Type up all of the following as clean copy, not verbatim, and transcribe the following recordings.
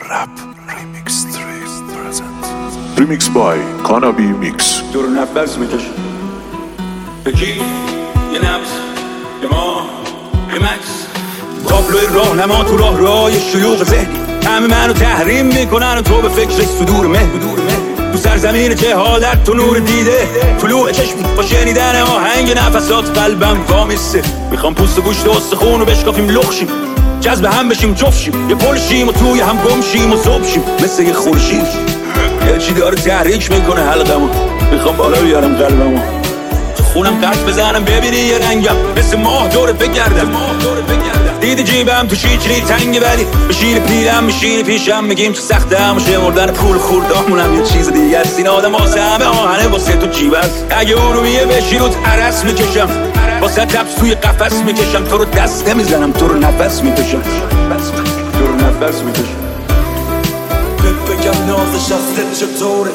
Rap Remix 3 present Remix by Kanabi Mix. دور نفس میکش بگی یه نبض یه ما ریمکس تابلوی راهنما تو راه شیوخ ذهنی همه منو تحریم میکنن و تو به فکرش صدور مه تو سرزمین جهالت تو نور دیده طلوع چشم با شنیدن آهنگ نفسات قلبم وامیسته میخوام پوست و گوشت و استخون رو بشکافیم لخشیم جذب هم بشیم جفشیم یه پلشیم و توی هم گمشیم و صبحشیم مثل یه خورشید یه چی داره تحریک میکنه حلقمو میخوام بالا بیارم قلبمو خونم قرد بزنم ببینی یه رنگم مثل ماه دور بگردم دیدی جیبم تو شیچری تنگه ولی بشین پیرم میشین پیشم میگیم تو سختم و شمردن پول خوردامونم یه چیز دیگه است این آدم واسه همه آهنه واسه تو جیب است اگه ارومیه بشی رو عرس میکشم واسه تبس توی قفس میکشم تو رو دست نمیزنم تو رو نفس میکشم بگم نازش از دل چطوره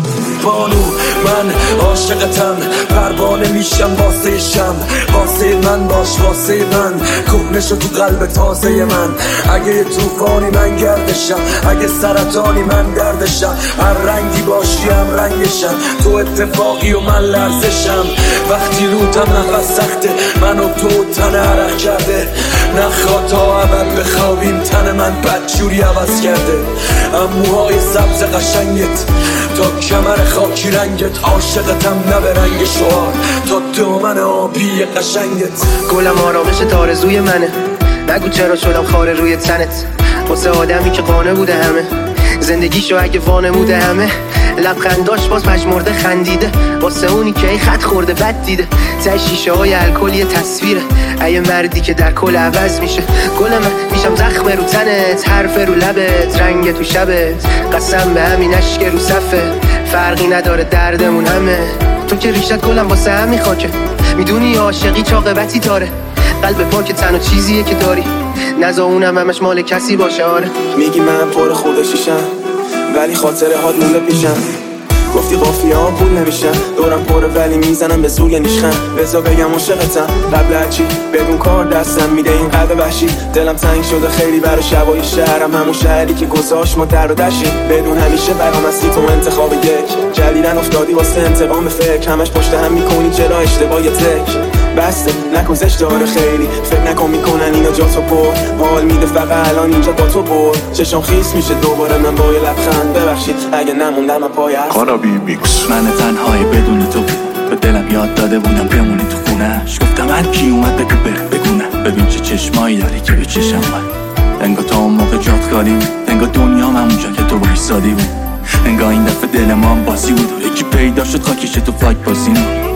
بانو من عاشقتم پروانه میشم واسه شم واسه من باش واسه من کهنه شو تو قلب تازه من اگه یه توفانی من گردشم اگه سرطانی من دردشم هر رنگی باشی هم رنگشم تو اتفاقی و من لرزشم وقتی روتم نفس سخته من و تو تن عرق کرده نخواه تا ابد بخوابیم تن من بدجوری عوض کرده اموهای سبز قشنگت تا کمر خاکی رنگت عاشقتم نه به رنگ شعار تا دامن آبی قشنگت گلم آرامش تارزوی منه نگو چرا شدم خاره روی تنت واسه آدمی که قانه بوده همه زندگیشو اگه وانموده همه لبخنداش باز پژمرده خندیده واسه اونی که ای خط خورده بد دیده ته شیشه های الکلی تصویره ای مردی که در کل عوض میشه گل من میشم زخم رو تنت حرف رو لبت رنگ تو شبت قسم به همین اشک رو صفه فرقی نداره دردمون همه تو که ریشت گلم واسه همین خاکه میدونی عاشقی چاقبتی تاره قلب پاک تنها چیزیه که داری نزا اونم همش مال کسی باشه آره میگی من پر خودشیشم ولی خاطره هات مونده پیشم گفتی قافیه ها پول نمیشن دورم پره ولی میزنم به زوی نیشخم بزا بگم عاشقتم قبل هرچی بدون کار دستم میده این قلب وحشی دلم تنگ شده خیلی برای شبای شهرم همون شهری که گذاشت ما در و دشیم بدون همیشه برام هستی تو انتخاب یک جلیدن افتادی واسه انتقام فکر همش پشت هم میکنی چرا اشتباه تک بسته نکن زشت داره خیلی فکر نکن میکنن اینا جا تو پر حال میده فقط الان اینجا با تو برد چشم خیس میشه دوباره من با یه لبخند ببخشید اگه نموندم من پای هست Kanabi Mix. من تنهایی بدون تو به دلم یاد داده بودم بمونی تو خونهش گفتم هر کی اومد بگو بگونه ببین چه چشمایی داری که به چشم من انگار تا اون موقع جات خالی بود انگار دنیام همونجا که تو وایسادی بود انگار این دفعه دل ما هم بازی بود و یکی پیدا شد خاکش تو فاک بازی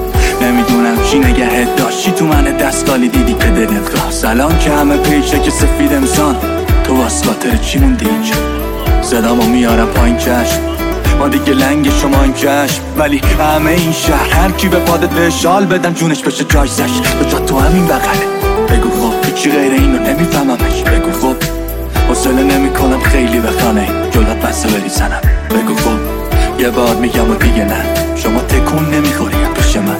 نمیدونم چی نگهت داشتی تو من دستگالی دیدی که دلت خواست الان که همه پیشه که سفید امسان تو واسه چی موندی اینجا صدامو میارم پایین چشم ما دیگه لنگ شما این چشم ولی همه این شهر هر کی به پادت به شال بدم جونش بشه جایزش به جا تو همین بغله بگو خب هیچی غیر اینو نمیفهممش بگو خب حوصله نمیکنم خیلی بخانه جلوت بسته بری زنم بگو خب یه بار میگم و دیگه نه شما تکون نمیخوری پیش من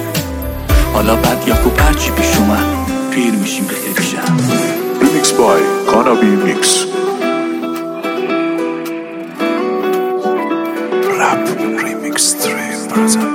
حالا بعد یا خوب هرچی پیش اومد پیر میشیم بخیر پیشم Remix by Kanabi Mix. Rap Remix 3 present